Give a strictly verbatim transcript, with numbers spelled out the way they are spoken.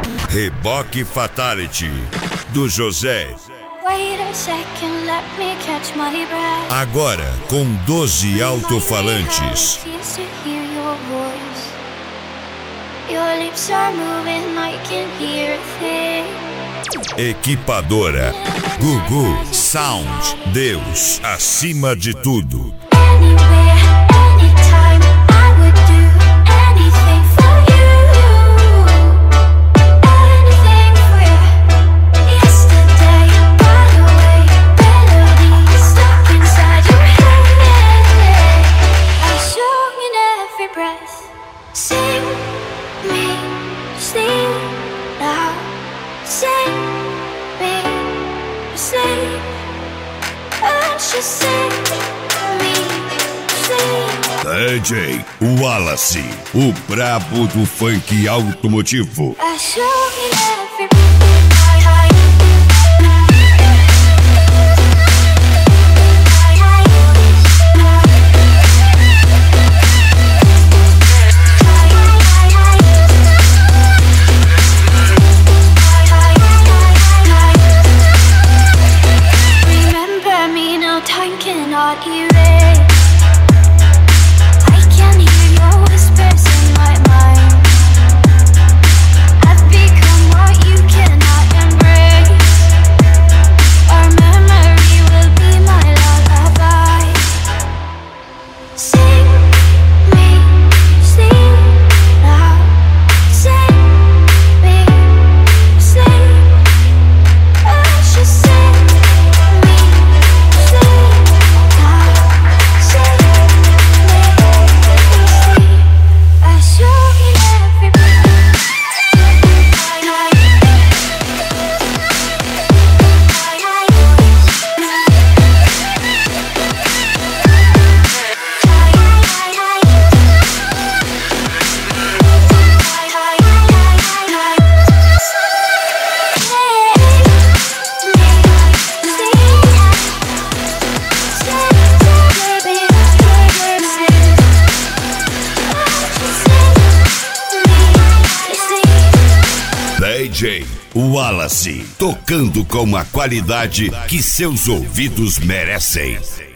Reboque Fatality, do José. Wait a second, let me catch my breath. Agora com doze alto-falantes. Your lips are moving, I can hear a thing. Equipadora Gugu Sound, Deus acima de tudo. Sing me, sing now. Sing me, sing. And she sing me, sing. D J Wallace, o brabo do funk automotivo. I show you every time cannot erase. I can hear your whispers in my mind. I've become what you cannot embrace. Our memory will be my lullaby. Sing me, sing now. Sing me, sing. And she sing. D J Wallace, tocando com a qualidade que seus ouvidos merecem.